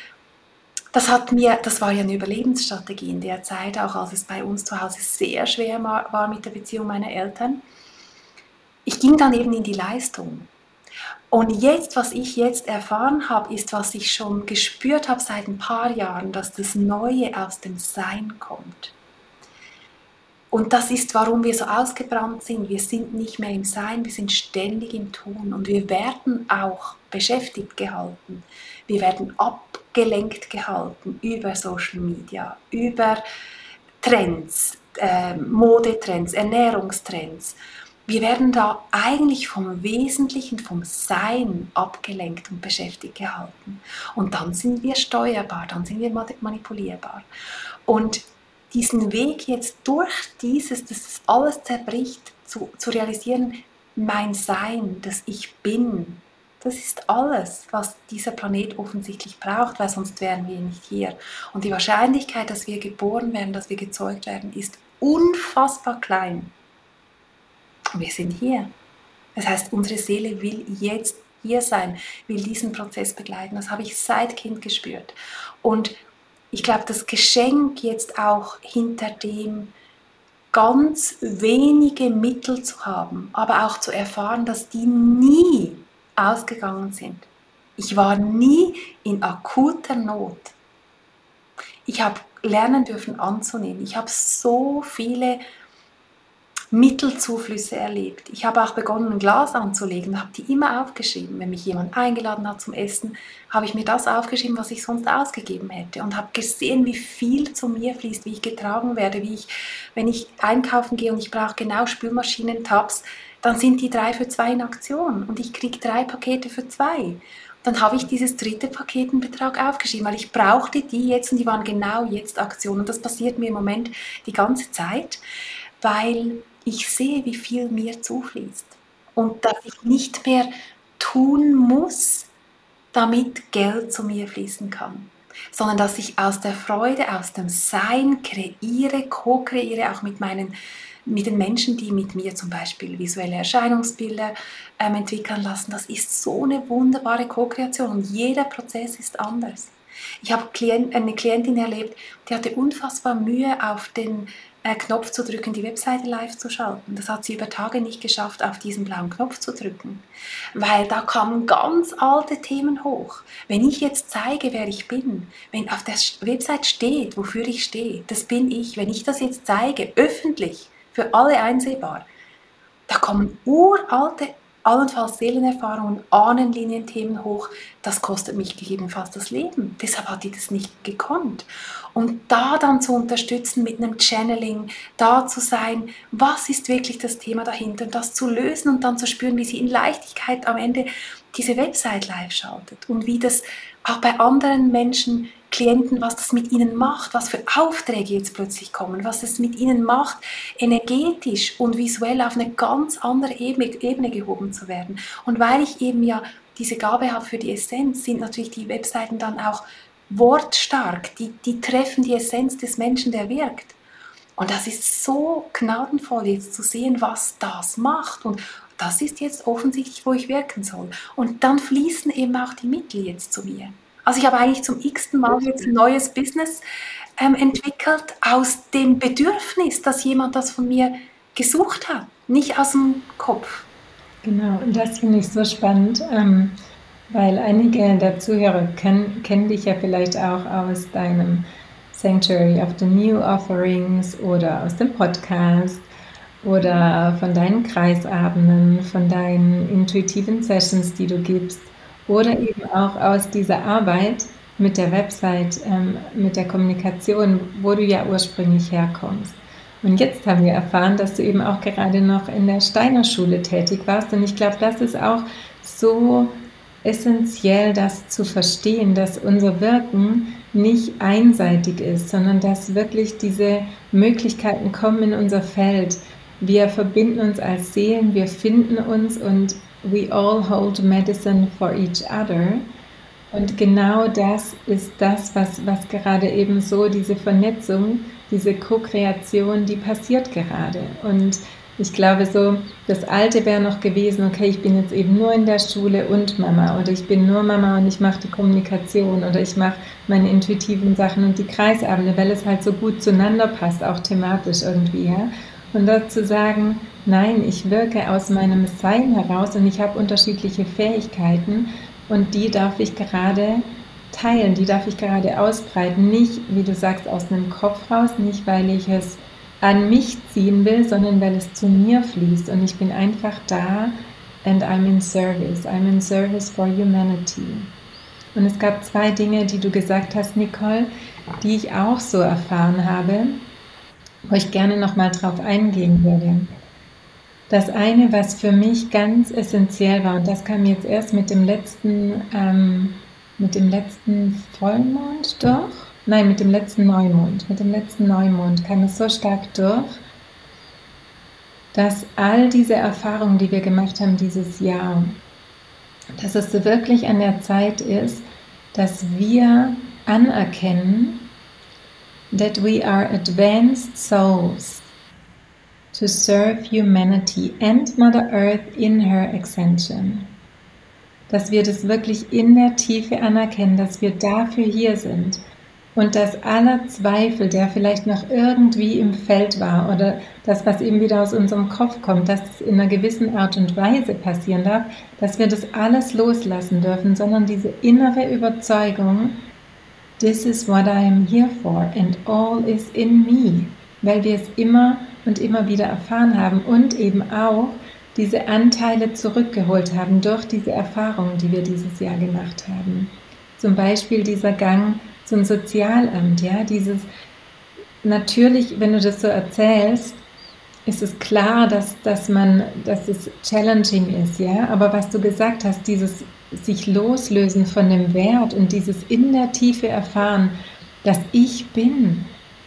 das war ja eine Überlebensstrategie in der Zeit, auch als es bei uns zu Hause sehr schwer war mit der Beziehung meiner Eltern. Ich ging dann eben in die Leistung. Und jetzt, was ich jetzt erfahren habe, ist, was ich schon gespürt habe seit ein paar Jahren, dass das Neue aus dem Sein kommt. Und das ist, warum wir so ausgebrannt sind. Wir sind nicht mehr im Sein, wir sind ständig im Tun. Und wir werden auch beschäftigt gehalten. Wir werden abgelenkt gehalten über Social Media, über Trends, Modetrends, Ernährungstrends. Wir werden da eigentlich vom Wesentlichen, vom Sein abgelenkt und beschäftigt gehalten. Und dann sind wir steuerbar, dann sind wir manipulierbar. Und diesen Weg jetzt durch dieses, dass das alles zerbricht, zu realisieren, mein Sein, das ich bin, das ist alles, was dieser Planet offensichtlich braucht, weil sonst wären wir nicht hier. Und die Wahrscheinlichkeit, dass wir geboren werden, dass wir gezeugt werden, ist unfassbar klein. Wir sind hier. Das heißt, unsere Seele will jetzt hier sein, will diesen Prozess begleiten. Das habe ich seit Kind gespürt. Und ich glaube, das Geschenk jetzt auch hinter dem ganz wenige Mittel zu haben, aber auch zu erfahren, dass die nie ausgegangen sind. Ich war nie in akuter Not. Ich habe lernen dürfen anzunehmen. Ich habe so viele Mittelzuflüsse erlebt. Ich habe auch begonnen, ein Glas anzulegen, habe die immer aufgeschrieben. Wenn mich jemand eingeladen hat zum Essen, habe ich mir das aufgeschrieben, was ich sonst ausgegeben hätte und habe gesehen, wie viel zu mir fließt, wie ich getragen werde, wenn ich einkaufen gehe und ich brauche genau Spülmaschinentabs, dann sind die 3 für 2 in Aktion und ich kriege 3 Pakete für 2. Dann habe ich dieses 3. Paketenbetrag aufgeschrieben, weil ich brauchte die jetzt und die waren genau jetzt Aktion. Und das passiert mir im Moment die ganze Zeit, weil ich sehe, wie viel mir zufließt und dass ich nicht mehr tun muss, damit Geld zu mir fließen kann, sondern dass ich aus der Freude, aus dem Sein kreiere, co-kreiere, auch mit den Menschen, die mit mir zum Beispiel visuelle Erscheinungsbilder entwickeln lassen. Das ist so eine wunderbare Co-Kreation und jeder Prozess ist anders. Ich habe eine Klientin erlebt, die hatte unfassbar Mühe, auf den Knopf zu drücken, die Webseite live zu schalten. Das hat sie über Tage nicht geschafft, auf diesen blauen Knopf zu drücken, weil da kamen ganz alte Themen hoch. Wenn ich jetzt zeige, wer ich bin, wenn auf der Website steht, wofür ich stehe, das bin ich, wenn ich das jetzt zeige, öffentlich, für alle einsehbar, da kommen uralte, allenfalls Seelenerfahrungen, Ahnenlinienthemen hoch, das kostet mich gegebenenfalls das Leben. Deshalb hat die das nicht gekonnt. Und da dann zu unterstützen mit einem Channeling, da zu sein, was ist wirklich das Thema dahinter, und das zu lösen und dann zu spüren, wie sie in Leichtigkeit am Ende diese Website live schaltet und wie das auch bei anderen Menschen, Klienten, was das mit ihnen macht, was für Aufträge jetzt plötzlich kommen, was es mit ihnen macht, energetisch und visuell auf eine ganz andere Ebene gehoben zu werden. Und weil ich eben ja diese Gabe habe für die Essenz, sind natürlich die Webseiten dann auch wortstark, die treffen die Essenz des Menschen, der wirkt. Und das ist so gnadenvoll, jetzt zu sehen, was das macht. Und das ist jetzt offensichtlich, wo ich wirken soll. Und dann fließen eben auch die Mittel jetzt zu mir. Also ich habe eigentlich zum x-ten Mal jetzt ein neues Business entwickelt aus dem Bedürfnis, dass jemand das von mir gesucht hat, nicht aus dem Kopf. Genau, und das finde ich so spannend, weil einige der Zuhörer kennen dich ja vielleicht auch aus deinem Sanctuary of the New Offerings oder aus dem Podcast oder von deinen Kreisabenden, von deinen intuitiven Sessions, die du gibst oder eben auch aus dieser Arbeit mit der Website, mit der Kommunikation, wo du ja ursprünglich herkommst. Und jetzt haben wir erfahren, dass du eben auch gerade noch in der Steiner Schule tätig warst. Und ich glaube, das ist auch so essentiell, das zu verstehen, dass unser Wirken nicht einseitig ist, sondern dass wirklich diese Möglichkeiten kommen in unser Feld. Wir verbinden uns als Seelen, wir finden uns und we all hold medicine for each other. Und genau das ist das, was gerade eben so, diese Vernetzung, diese Co-Kreation, die passiert gerade. Und ich glaube so, das Alte wäre noch gewesen, okay, ich bin jetzt eben nur in der Schule und Mama oder ich bin nur Mama und ich mache die Kommunikation oder ich mache meine intuitiven Sachen und die Kreisabende, weil es halt so gut zueinander passt, auch thematisch irgendwie, ja. Und dazu sagen, nein, ich wirke aus meinem Sein heraus und ich habe unterschiedliche Fähigkeiten und die darf ich gerade teilen, die darf ich gerade ausbreiten. Nicht, wie du sagst, aus einem Kopf raus, nicht, weil ich es an mich ziehen will, sondern weil es zu mir fließt und ich bin einfach da and I'm in service. I'm in service for humanity. Und es gab 2 Dinge, die du gesagt hast, Nicole, die ich auch so erfahren habe, wo ich gerne nochmal drauf eingehen würde. Das eine, was für mich ganz essentiell war, und das kam jetzt erst mit dem letzten Vollmond durch, nein, mit dem letzten Neumond kam es so stark durch, dass all diese Erfahrungen, die wir gemacht haben dieses Jahr, dass es so wirklich an der Zeit ist, dass wir anerkennen, that we are advanced souls to serve humanity and Mother Earth in her extension. Dass wir das wirklich in der Tiefe anerkennen, dass wir dafür hier sind und dass aller Zweifel, der vielleicht noch irgendwie im Feld war oder das, was eben wieder aus unserem Kopf kommt, dass es in einer gewissen Art und Weise passieren darf, dass wir das alles loslassen dürfen, sondern diese innere Überzeugung, this is what I am here for and all is in me, weil wir es immer und immer wieder erfahren haben und eben auch diese Anteile zurückgeholt haben durch diese Erfahrungen, die wir dieses Jahr gemacht haben. Zum Beispiel dieser Gang zum Sozialamt, ja, dieses, natürlich, wenn du das so erzählst, ist es klar, dass es challenging ist, ja, aber was du gesagt hast, dieses sich loslösen von dem Wert und dieses in der Tiefe erfahren, dass ich bin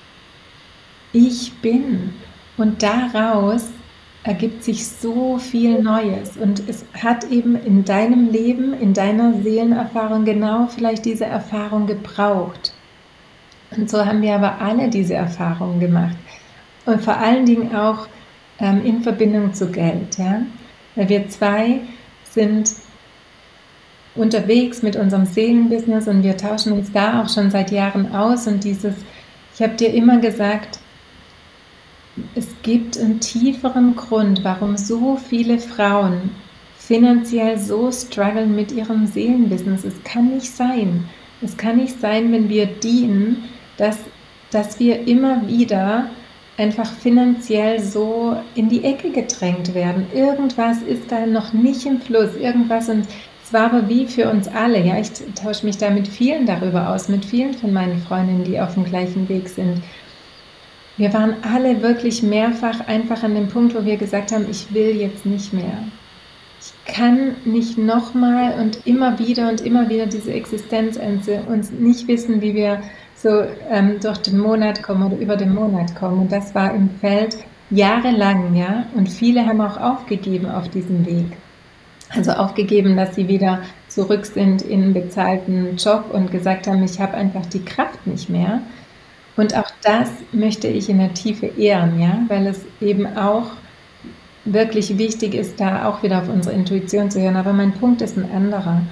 und daraus ergibt sich so viel Neues und es hat eben in deinem Leben, in deiner Seelenerfahrung genau vielleicht diese Erfahrung gebraucht. Und so haben wir aber alle diese Erfahrungen gemacht und vor allen Dingen auch in Verbindung zu Geld, ja, weil wir 2 sind unterwegs mit unserem Seelenbusiness und wir tauschen uns da auch schon seit Jahren aus und ich habe dir immer gesagt, es gibt einen tieferen Grund, warum so viele Frauen finanziell so strugglen mit ihrem Seelenbusiness. Es kann nicht sein, wenn wir dienen, dass wir immer wieder einfach finanziell so in die Ecke gedrängt werden. Irgendwas ist da noch nicht im Fluss, irgendwas und es war aber wie für uns alle. Ja, ich tausche mich da mit vielen darüber aus, mit vielen von meinen Freundinnen, die auf dem gleichen Weg sind. Wir waren alle wirklich mehrfach einfach an dem Punkt, wo wir gesagt haben, ich will jetzt nicht mehr. Ich kann nicht nochmal und immer wieder diese Existenzängste und nicht wissen, wie wir so durch den Monat kommen oder über den Monat kommen. Und das war im Feld jahrelang, ja. Und viele haben auch aufgegeben auf diesem Weg. Also aufgegeben, dass sie wieder zurück sind in einen bezahlten Job und gesagt haben, ich habe einfach die Kraft nicht mehr. Und auch das möchte ich in der Tiefe ehren, ja, weil es eben auch wirklich wichtig ist, da auch wieder auf unsere Intuition zu hören. Aber mein Punkt ist ein anderer.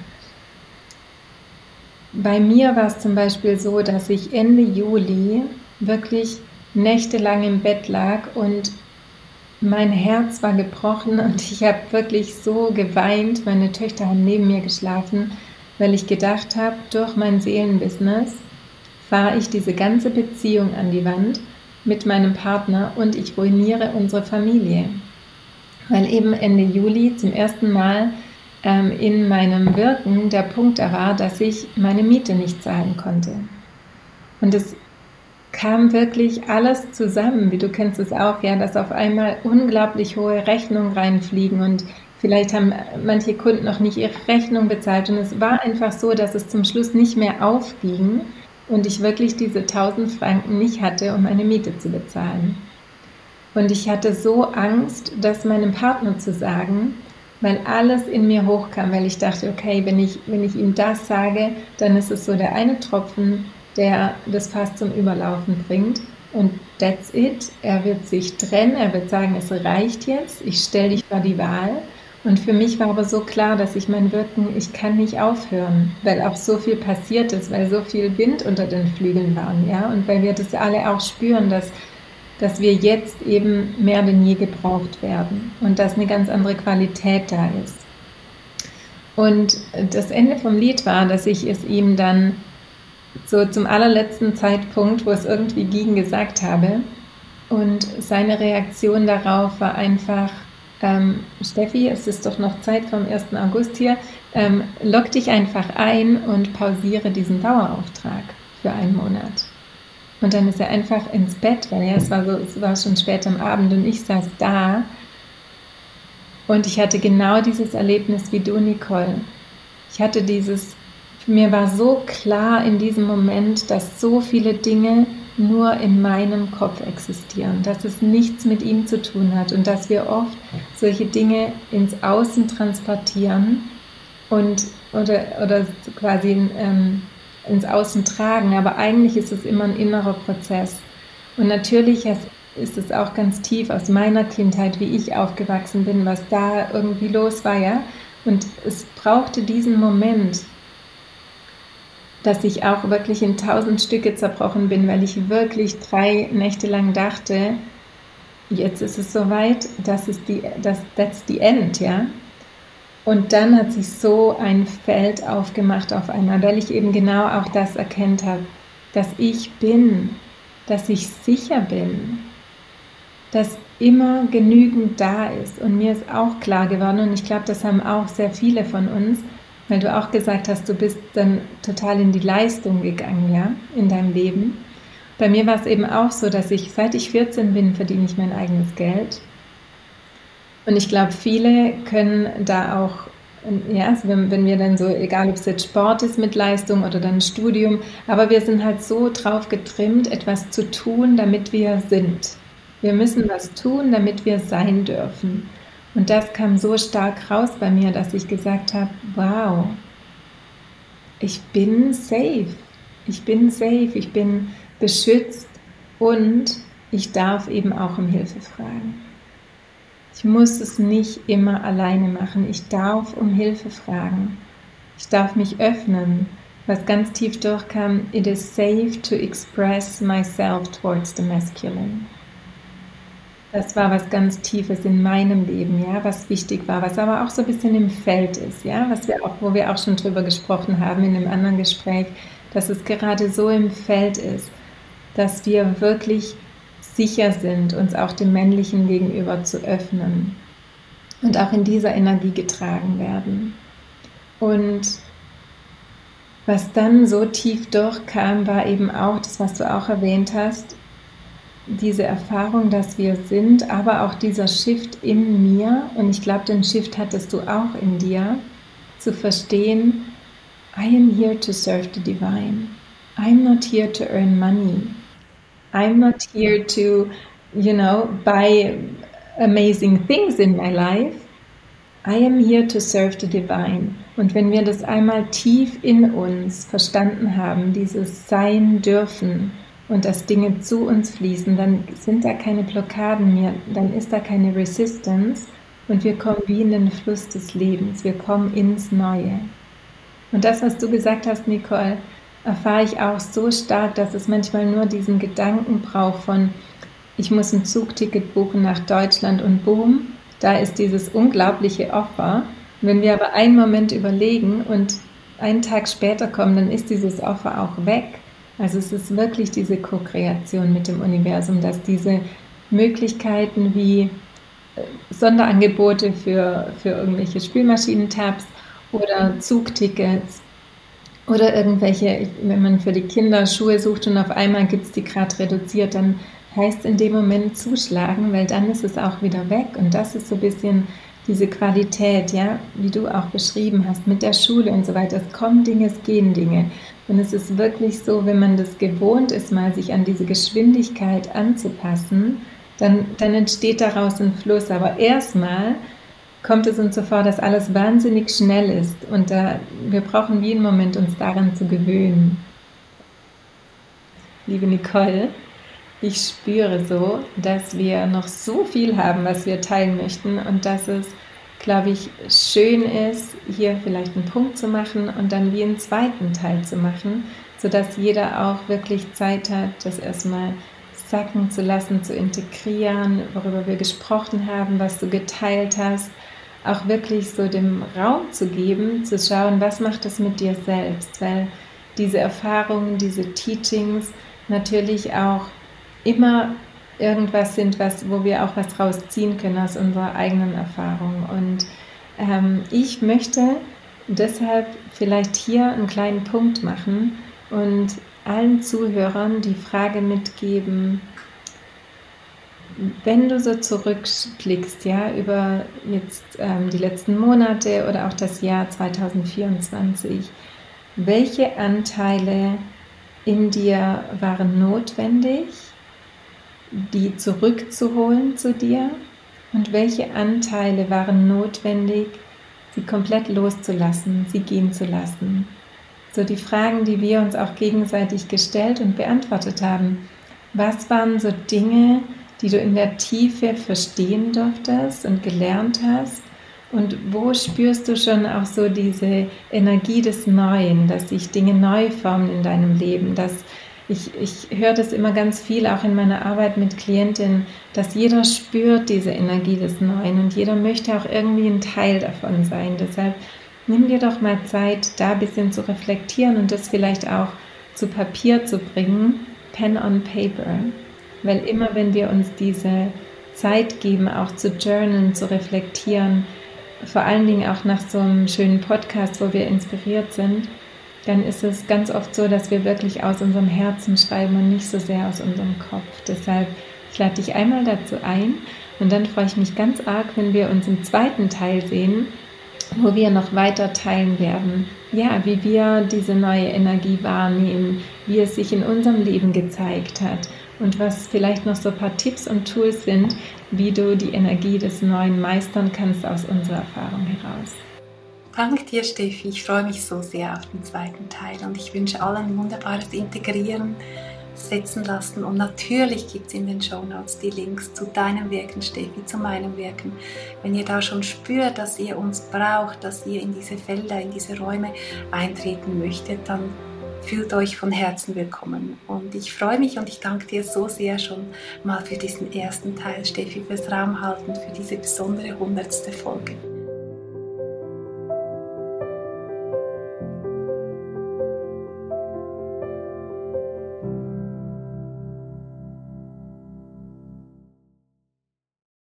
Bei mir war es zum Beispiel so, dass ich Ende Juli wirklich nächtelang im Bett lag und mein Herz war gebrochen und ich habe wirklich so geweint. Meine Töchter haben neben mir geschlafen, weil ich gedacht habe, durch mein Seelenbusiness fahre ich diese ganze Beziehung an die Wand mit meinem Partner und ich ruiniere unsere Familie. Weil eben Ende Juli zum ersten Mal in meinem Wirken der Punkt da war, dass ich meine Miete nicht zahlen konnte. Und es kam wirklich alles zusammen, wie du kennst es auch, ja, dass auf einmal unglaublich hohe Rechnungen reinfliegen und vielleicht haben manche Kunden noch nicht ihre Rechnung bezahlt und es war einfach so, dass es zum Schluss nicht mehr aufging und ich wirklich diese 1000 Franken nicht hatte, um meine Miete zu bezahlen. Und ich hatte so Angst, das meinem Partner zu sagen, weil alles in mir hochkam, weil ich dachte, okay, wenn ich ihm das sage, dann ist es so der eine Tropfen, der das Fass zum Überlaufen bringt. Und that's it. Er wird sich trennen, er wird sagen, es reicht jetzt, ich stelle dich vor die Wahl. Und für mich war aber so klar, dass ich mein Wirken, ich kann nicht aufhören, weil auch so viel passiert ist, weil so viel Wind unter den Flügeln waren, ja, und weil wir das alle auch spüren, dass wir jetzt eben mehr denn je gebraucht werden und dass eine ganz andere Qualität da ist. Und das Ende vom Lied war, dass ich es ihm dann so zum allerletzten Zeitpunkt, wo es irgendwie ging, gesagt habe. Und seine Reaktion darauf war einfach, Steffi, es ist doch noch Zeit vom 1. August hier, log dich einfach ein und pausiere diesen Dauerauftrag für einen Monat. Und dann ist er einfach ins Bett, weil ja, es war schon spät am Abend und ich saß da und ich hatte genau dieses Erlebnis wie du, Nicole. Ich hatte mir war so klar in diesem Moment, dass so viele Dinge nur in meinem Kopf existieren, dass es nichts mit ihm zu tun hat und dass wir oft solche Dinge ins Außen transportieren oder quasi ins Außen tragen, aber eigentlich ist es immer ein innerer Prozess. Und natürlich ist es auch ganz tief aus meiner Kindheit, wie ich aufgewachsen bin, was da irgendwie los war, ja. Und es brauchte diesen Moment, dass ich auch wirklich in 1000 Stücke zerbrochen bin, weil ich wirklich 3 Nächte lang dachte, jetzt ist es soweit, that's the end, ja. Und dann hat sich so ein Feld aufgemacht auf einmal, weil ich eben genau auch das erkannt habe, dass ich bin, dass ich sicher bin, dass immer genügend da ist. Und mir ist auch klar geworden, und ich glaube, das haben auch sehr viele von uns, weil du auch gesagt hast, du bist dann total in die Leistung gegangen, ja, in deinem Leben. Bei mir war es eben auch so, dass seit ich 14 bin, verdiene ich mein eigenes Geld. Und ich glaube, viele können da auch, ja, also wenn wir dann so, egal ob es jetzt Sport ist mit Leistung oder dann Studium, aber wir sind halt so drauf getrimmt, etwas zu tun, damit wir sind. Wir müssen was tun, damit wir sein dürfen. Und das kam so stark raus bei mir, dass ich gesagt habe, wow, ich bin safe. Ich bin safe, ich bin beschützt und ich darf eben auch um Hilfe fragen. Ich muss es nicht immer alleine machen. Ich darf um Hilfe fragen. Ich darf mich öffnen. Was ganz tief durchkam, it is safe to express myself towards the masculine. Das war was ganz Tiefes in meinem Leben, ja, was wichtig war, was aber auch so ein bisschen im Feld ist, ja, wo wir auch schon drüber gesprochen haben in einem anderen Gespräch, dass es gerade so im Feld ist, dass wir wirklich sicher sind, uns auch dem Männlichen gegenüber zu öffnen und auch in dieser Energie getragen werden. Und was dann so tief durchkam, war eben auch das, was du auch erwähnt hast, diese Erfahrung, dass wir sind, aber auch dieser Shift in mir, und ich glaube, den Shift hattest du auch in dir, zu verstehen, I am here to serve the divine. I'm not here to earn money. I'm not here to, buy amazing things in my life. I am here to serve the divine. Und wenn wir das einmal tief in uns verstanden haben, dieses Sein dürfen und dass Dinge zu uns fließen, dann sind da keine Blockaden mehr, dann ist da keine Resistance und wir kommen wie in den Fluss des Lebens, wir kommen ins Neue. Und das, was du gesagt hast, Nicole, erfahre ich auch so stark, dass es manchmal nur diesen Gedanken braucht von, ich muss ein Zugticket buchen nach Deutschland und boom, da ist dieses unglaubliche Offer. Wenn wir aber einen Moment überlegen und einen Tag später kommen, dann ist dieses Offer auch weg. Also es ist wirklich diese Co-Kreation mit dem Universum, dass diese Möglichkeiten wie Sonderangebote für irgendwelche Spülmaschinentabs oder Zugtickets oder irgendwelche, wenn man für die Kinder Schuhe sucht und auf einmal gibt es die gerade reduziert, dann heißt in dem Moment zuschlagen, weil dann ist es auch wieder weg. Und das ist so ein bisschen diese Qualität, ja, wie du auch beschrieben hast, mit der Schule und so weiter. Es kommen Dinge, es gehen Dinge. Und es ist wirklich so, wenn man das gewohnt ist, mal sich an diese Geschwindigkeit anzupassen, dann entsteht daraus ein Fluss. Aber erstmal kommt es uns so vor, dass alles wahnsinnig schnell ist. Und wir brauchen jeden Moment, uns daran zu gewöhnen. Liebe Nicole, ich spüre so, dass wir noch so viel haben, was wir teilen möchten und dass es, glaube ich, schön ist, hier vielleicht einen Punkt zu machen und dann wie einen zweiten Teil zu machen, sodass jeder auch wirklich Zeit hat, das erstmal sacken zu lassen, zu integrieren, worüber wir gesprochen haben, was du geteilt hast, auch wirklich so dem Raum zu geben, zu schauen, was macht es mit dir selbst, weil diese Erfahrungen, diese Teachings natürlich auch immer irgendwas sind, wo wir auch was rausziehen können aus unserer eigenen Erfahrung. Und ich möchte deshalb vielleicht hier einen kleinen Punkt machen und allen Zuhörern die Frage mitgeben, wenn du so zurückblickst, ja, über jetzt die letzten Monate oder auch das Jahr 2024, welche Anteile in dir waren notwendig, die zurückzuholen zu dir, und welche Anteile waren notwendig, sie komplett loszulassen, sie gehen zu lassen. So die Fragen, die wir uns auch gegenseitig gestellt und beantwortet haben. Was waren so Dinge, die du in der Tiefe verstehen durftest und gelernt hast? Und wo spürst du schon auch so diese Energie des Neuen, dass sich Dinge neu formen in deinem Leben, dass ich höre das immer ganz viel, auch in meiner Arbeit mit Klientinnen, dass jeder spürt diese Energie des Neuen und jeder möchte auch irgendwie ein Teil davon sein. Deshalb nimm dir doch mal Zeit, da ein bisschen zu reflektieren und das vielleicht auch zu Papier zu bringen, Pen on Paper. Weil immer, wenn wir uns diese Zeit geben, auch zu journalen, zu reflektieren, vor allen Dingen auch nach so einem schönen Podcast, wo wir inspiriert sind, dann ist es ganz oft so, dass wir wirklich aus unserem Herzen schreiben und nicht so sehr aus unserem Kopf. Deshalb, ich lade dich einmal dazu ein und dann freue ich mich ganz arg, wenn wir uns im zweiten Teil sehen, wo wir noch weiter teilen werden, ja, wie wir diese neue Energie wahrnehmen, wie es sich in unserem Leben gezeigt hat und was vielleicht noch so ein paar Tipps und Tools sind, wie du die Energie des Neuen meistern kannst aus unserer Erfahrung heraus. Danke dir, Steffi. Ich freue mich so sehr auf den zweiten Teil und ich wünsche allen ein wunderbares Integrieren, setzen lassen. Und natürlich gibt es in den Shownotes die Links zu deinem Wirken, Steffi, zu meinem Wirken. Wenn ihr da schon spürt, dass ihr uns braucht, dass ihr in diese Felder, in diese Räume eintreten möchtet, dann fühlt euch von Herzen willkommen. Und ich freue mich und ich danke dir so sehr schon mal für diesen ersten Teil, Steffi, fürs Raumhalten, für diese besondere 100. Folge.